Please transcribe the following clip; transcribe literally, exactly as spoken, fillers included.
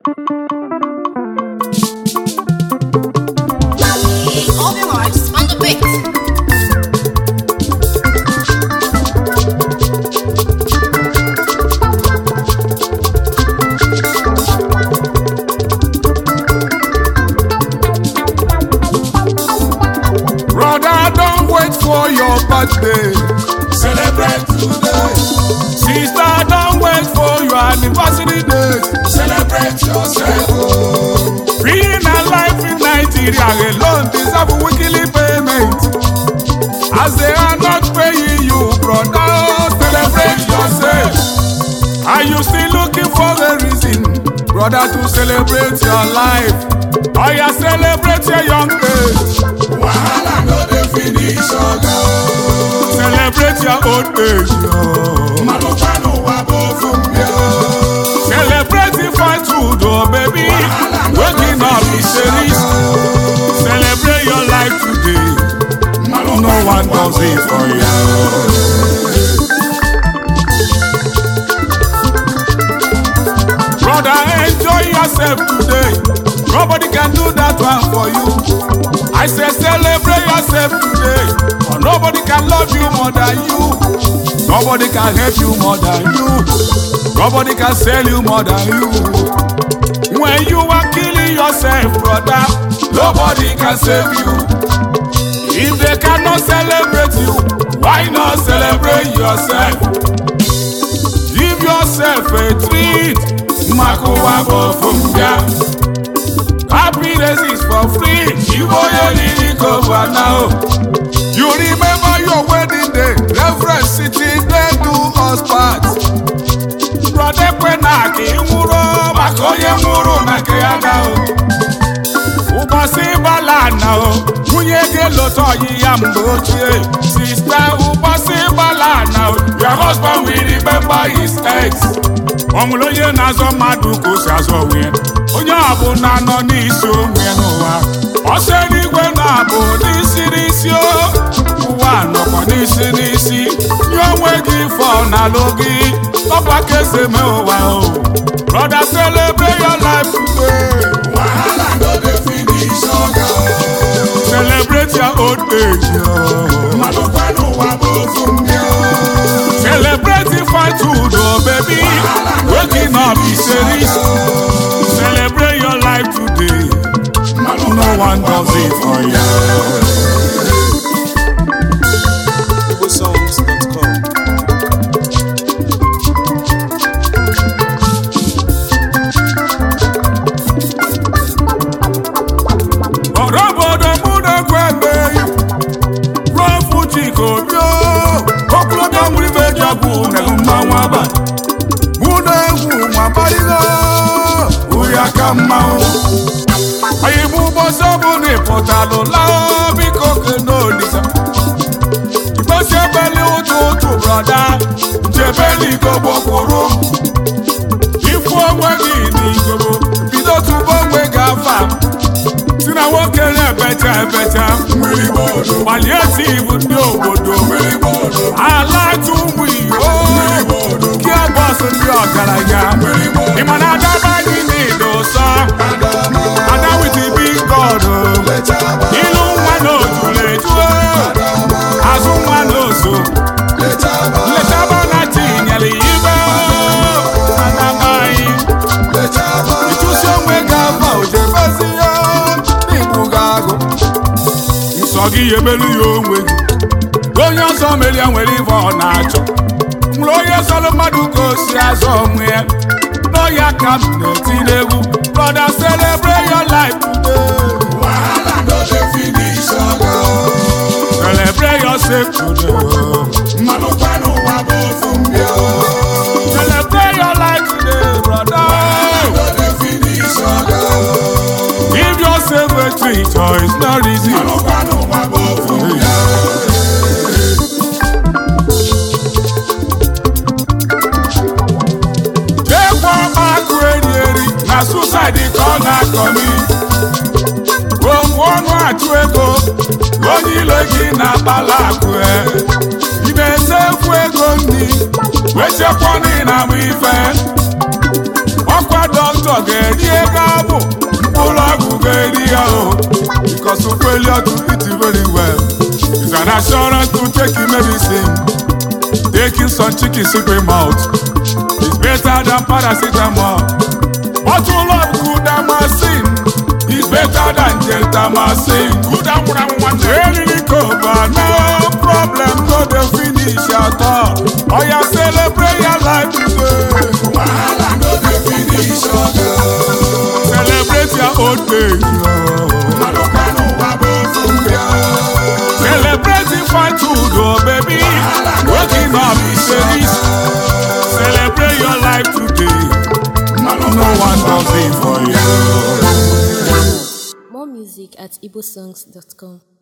All the lights on the beat. Brother, don't wait for your birthday. Celebrate today. Sister, don't wait for your anniversary day. Celebrate yourself. Being alive in Nigeria alone deserve weekly payment. As they are not paying you, brother, celebrate yourself. Are you still looking for a reason, brother, to celebrate your life? Or you celebrate your young age? Wahala no dey finish oga. Celebrate your old age, yo. Malupano wabo fumbia. Celebrate the fast food, oh baby. Waking up is serious. Celebrate your life today. No one does it for you. Brother, enjoy yourself today. Nobody can do that one for you. I say celebrate yourself today. Or nobody can love you more than you. Nobody can help you more than you. Nobody can sell you more than you. When you are killing yourself, brother, nobody can save you. If they cannot celebrate you, why not celebrate yourself? Give yourself a treat. Makuwabo fumbia. Happiness is for free. You now. You remember your wedding day. Reverend sitting there to us part. Brother Penaki Muro Makoye Muro Nakeana. Ubasi Balana. Munyege Loto Yamboche. Sister Ubasi Balana. Your husband will remember his ex. Omuloye Nazo Maduko Sazowe. Onye abu na no n'isi onwe n'ụwa. Ose n'igwe na abu n'isi n'isi o. Ụwa nọkwa n'isi n'isi. Nye onwe gị fọ n'alụ gị. Ọkwa ka esi eme ụwa o. Brother, celebrate your life today. Wahala no dey finish oga. Celebrate your old age yo. Malụkwa n'ụwa bụ ofu ndị o. Celebrate the fight food oh baby. Waking up is serious. Celebrate your life today. No one does it for you. igbo songs dot com Orobodo muda kwebe. Rofu chiko bio. Oklodo muri mejabu neluma waba. Muda wu mabarigo. Uya kamao. Ayibu bosobu ni potalo lao biko keno lisa. Ibose beli ututu brother. Jebeli gobo koro. Ifu onwe ni gobo. Bido tubo mwe gafa. Sina wokele beta beta. Mwili bodo. Palliative ndi obodo. Mwili bodo. Alatumwi oh. Mwili bodo. Kia boso ndi ogaranya. Mwili bodo. Imana adaba ni ni dosa. Adama. Ada with the big God oh. Letaba. Ilu mwano tuletua. Adama. Azu mwano so. Letaba. Letaba na tinyali ibe oh. Adamai. Letaba. Ituso mwegava ujebasi oh. Nibugago. Nsogi yebelu yo mwegi. Onye ọsọ meli enwere ife ọ na-achọ. Mgbe onye sọrọ mmadụ ka o si azọ onwe ya. N'ọya ka m na-eti n'egwu. Brother, celebrate your life today. Wahala no dey finish oga. Celebrate yourself today. Malụkwa n'ụwa bụ ofu mbịa. Celebrate your life today, brother. Wahala no dey finish oga. Give yourself a treat, or it's not easy. Malụkwa n'ụwa bụ ofu mbịa. Na suicide ka ọ na-akọmi. Onwe ọnụ achụ ego. Onye ilo gị na-akpala akụ e. Ị na-esefu ego ndị. Wechekwa na ị na-agba ife. Ọkwa dọkịta ga-enye to failure to eat very well. It's an assurance to take your medicine. Taking some chicken soup in mouth is better than paracetamol. Bottle of good amazing is better than gentamicin. Good amazing. Really cover, no problem, no the finish at all. Oh, you celebrate your life today. Wahala no the finish at all. Celebrate your old age. Celebrating fine food, oh baby. Waking up is a risk. Celebrate your life today. No one does it for you. More music at igbosongs dot com.